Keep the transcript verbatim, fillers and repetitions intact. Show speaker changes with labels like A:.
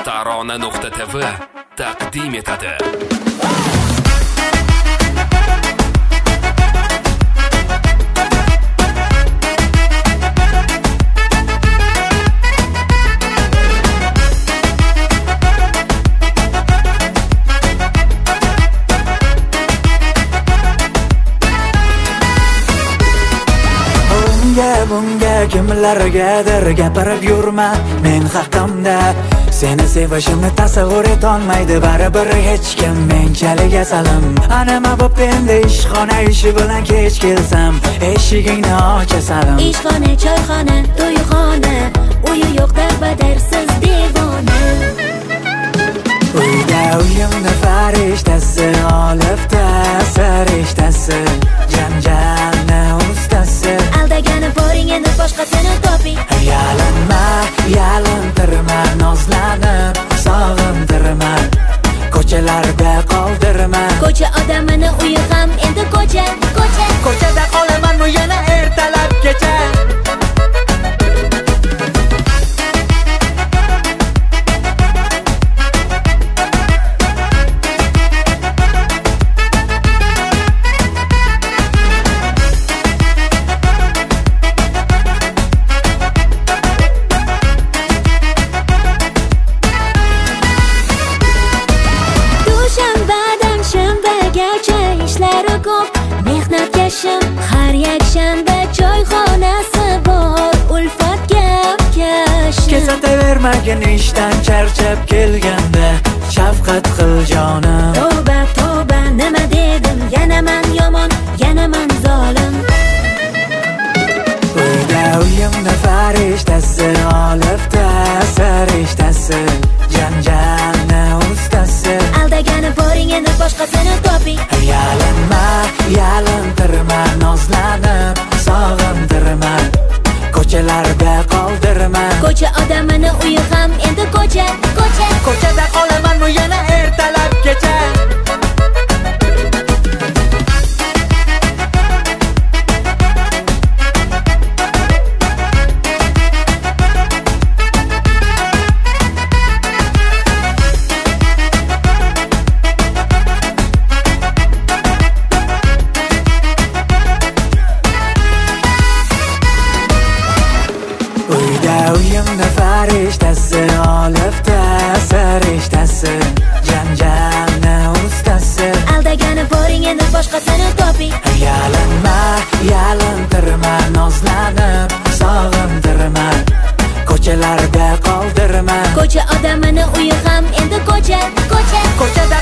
A: tarona nuqta tv taqdim etadi.
B: Bunga kimlargadir gapirib yurma men haqimda. Seni sevishimni tasavvur etolmaydi baribir hech kim menchalik asalim. Ana mabop endi ishxona ishi bilan kech kelsam eshigingni ochasalim.
C: Ishxona, choyxona, to'yxona, uyi yo'q darbadarsiz devona.
B: Uyda uyimni farishtasi olibda sarishtasi, janjalni ustasi.
C: Aldagani boring endi boshqasini toping.
B: Yalinma, yalintirma, nozlanib sog'intirma, ko'chalarda qoldirma.
C: Ko'cha odamini uyi ham endi ko'cha, ko'cha.
B: Ko'chada qolamanmi yana ertalab kecha.
C: Mehnatkashim har yakshanba choyxonasi bor, ulfat gapkashim.
B: Kesatavermagin ishdan charchab kelganda shafqat qil jonim.
C: Tavba tavba nima dedim, yana man yomon, yana man zolim.
B: Uyda uyimni farishtasi olibda sarishtasi, janjalni ustasi.
C: Aldagani boring endi boshqasini toping.
B: Yalinma, yalintirma, nozlanib sog'intirma, ko'chalarda qoldirma.
C: Ko'cha odamini uyi ham endi ko'cha, ko'cha.
B: Ko'chada qolamanmi yana ertalab kecha. Uyimni farishtasi olibda sarishtasi, janjalni ustasi.
C: Aldagani boring endi boshqasini toping.
B: Yalinma, yalintirma, nozlanib sog'intirma, ko'chalarda qoldirma.
C: Ko'cha odamini uyi ham endi ko'cha, ko'cha.
B: Ko'chada